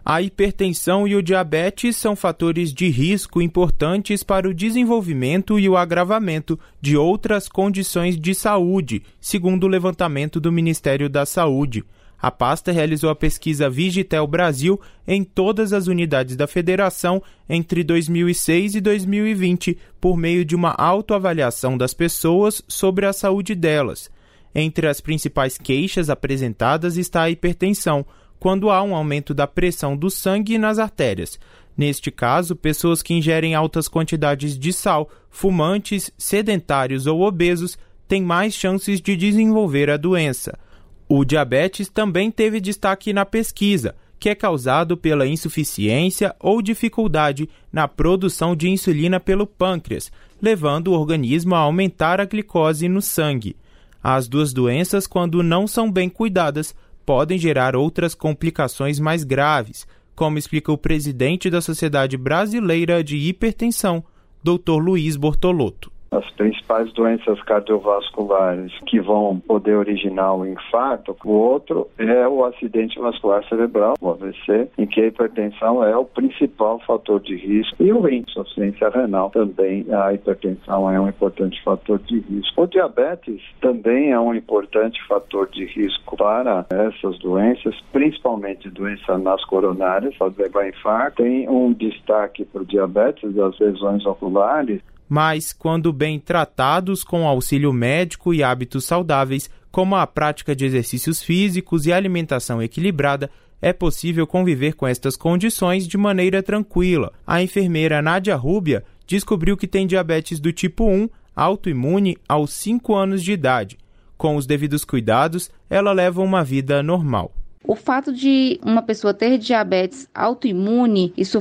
A hipertensão e o diabetes são fatores de risco importantes para o desenvolvimento e o agravamento de outras condições de saúde, segundo o levantamento do Ministério da Saúde. A pasta realizou a pesquisa Vigitel Brasil em todas as unidades da federação entre 2006 e 2020, por meio de uma autoavaliação das pessoas sobre a saúde delas. Entre as principais queixas apresentadas está a hipertensão, quando há um aumento da pressão do sangue nas artérias. Neste caso, pessoas que ingerem altas quantidades de sal, fumantes, sedentários ou obesos têm mais chances de desenvolver a doença. O diabetes também teve destaque na pesquisa, que é causado pela insuficiência ou dificuldade na produção de insulina pelo pâncreas, levando o organismo a aumentar a glicose no sangue. As duas doenças, quando não são bem cuidadas, podem gerar outras complicações mais graves, como explica o presidente da Sociedade Brasileira de Hipertensão, Dr. Luiz Bortolotto. As principais doenças cardiovasculares que vão poder originar o infarto, o outro é o acidente vascular cerebral, o AVC, em que a hipertensão é o principal fator de risco, e o insuficiência renal também, a hipertensão é um importante fator de risco. O diabetes também é um importante fator de risco para essas doenças, principalmente doença nas coronárias, pode levar a infarto. Tem um destaque para o diabetes das lesões oculares. Mas, quando bem tratados com auxílio médico e hábitos saudáveis, como a prática de exercícios físicos e alimentação equilibrada, é possível conviver com estas condições de maneira tranquila. A enfermeira Nádia Rúbia descobriu que tem diabetes do tipo 1, autoimune, aos 5 anos de idade. Com os devidos cuidados, ela leva uma vida normal. O fato de uma pessoa ter diabetes autoimune, isso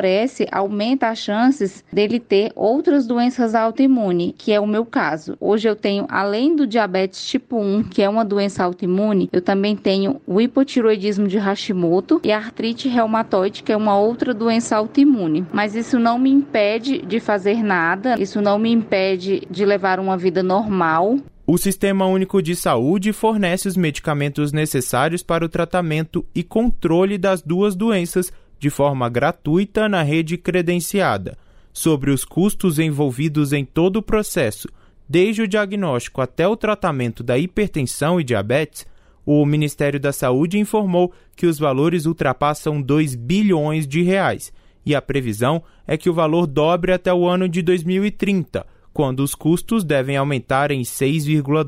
aumenta as chances dele ter outras doenças autoimunes, que é o meu caso. Hoje eu tenho, além do diabetes tipo 1, que é uma doença autoimune, eu também tenho o hipotiroidismo de Hashimoto e a artrite reumatoide, que é uma outra doença autoimune. Mas isso não me impede de fazer nada, isso não me impede de levar uma vida normal. O Sistema Único de Saúde fornece os medicamentos necessários para o tratamento e controle das duas doenças de forma gratuita na rede credenciada. Sobre os custos envolvidos em todo o processo, desde o diagnóstico até o tratamento da hipertensão e diabetes, o Ministério da Saúde informou que os valores ultrapassam 2 bilhões de reais e a previsão é que o valor dobre até o ano de 2030, quando os custos devem aumentar em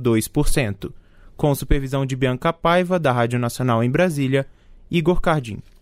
6,2%. Com supervisão de Bianca Paiva, da Rádio Nacional em Brasília, Igor Cardim.